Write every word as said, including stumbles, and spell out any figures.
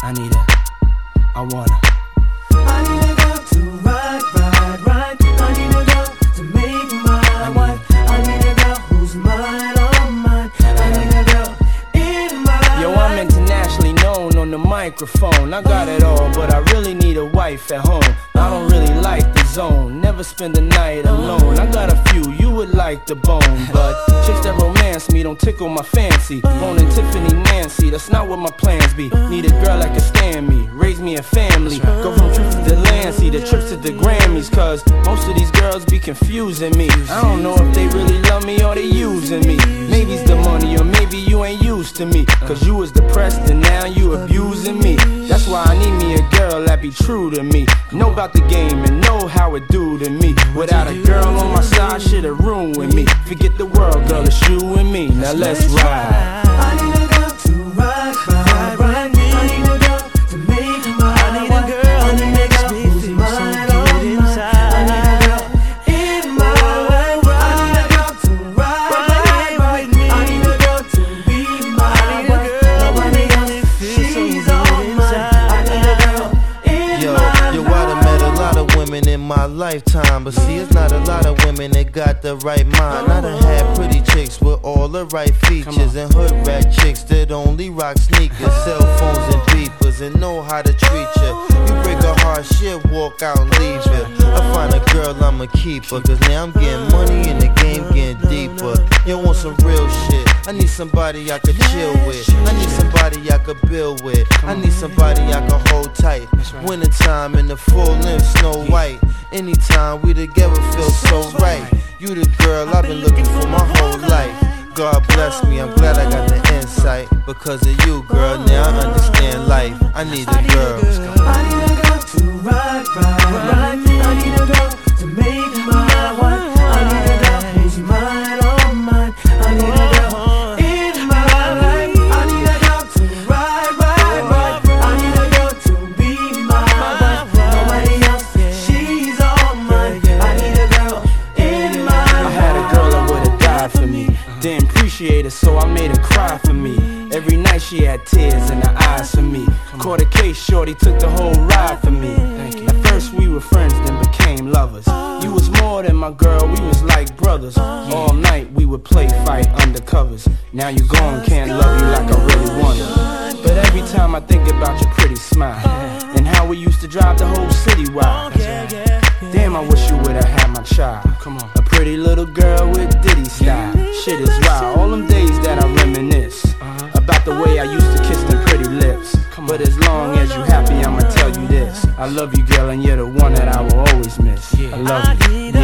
I need it, I wanna. I need a girl to ride, ride, ride. I need a girl to make my wife. I need a girl who's mine, all mine. I need a girl in my life. Yo, I'm internationally known on the microphone. I got it all, but I really need a wife at home. I don't really like the zone, never spend the night alone. I got a few you would like the bone, but chicks that romance me don't tickle my fancy. Bonin' Tiffany Nancy, that's not what my plans be. Need a girl that can stand me, raise me a family. Go from trips to Delancey to trips to the Grammys, cause most of these girls be confusing me. I don't know if they really love me or they using me. Maybe it's the money or maybe you ain't used to me, cause you was depressed and now you abusing me. That's why I need me a girl that be true to me, know about the game and know how it do to me. Without a girl on my side, shit'll ruin me. Forget the world, girl, it's you and me. Now let's ride. I need a girl to ride, ride, ride. I need a girl to make my wife. I need a girl who's mine, all mine. I need a girl in my life. I need a girl to ride, ride, ride. I need a girl to be my wife. Nobody else, she's all mine. I need a girl in Yo, my life. yo, I done met a lot of women in my lifetime, but see, it's not a lot of women that got the right mind. I done had pretty chicks with all the right features, and hood rat chicks that only rock sneakers, cell phones and beepers, and know how to treat ya. You break a heart, shit, walk out and leave ya. I find a girl, I'ma keep her, cause now I'm getting money and the game getting deeper. You want some real shit, I need somebody I could chill with. I need somebody I could build with. I need somebody I could hold tight. Wintertime in the full length, Snow White. Anytime we together feel so right. You the girl I've been looking for my whole life. God bless me, I'm glad I got the insight. Because of you, girl, now I understand life. I need a girl. I need a girl to ride, ride, ride. I need a girl to make my wife. I need a girl who's mine, all mine. I need a girl in my life. I need a girl to ride, ride, ride. I need a girl to be my wife. Nobody else, she's all mine. I need a girl in my life. I had a girl that would've died for me. Didn't appreciate her, so I made her cry for me. Every night she had tears in her eyes for me. Caught a case, shorty took the whole ride for me. At first we were friends, then became lovers. You was more than my girl, we was like brothers. All night we would play fight undercovers. Now you gone, can't love you like I really wanna. But every time I think about your pretty smile and how we used to drive the whole city wild. Damn, I wish you would've had my child. Come on, a pretty little girl with Diddy style. Shit is wild, all them days that I reminisce about the way I used to kiss them pretty lips. But as long as you happy, I'ma tell you this: I love you, girl, and you're the one that I will always miss. I love you.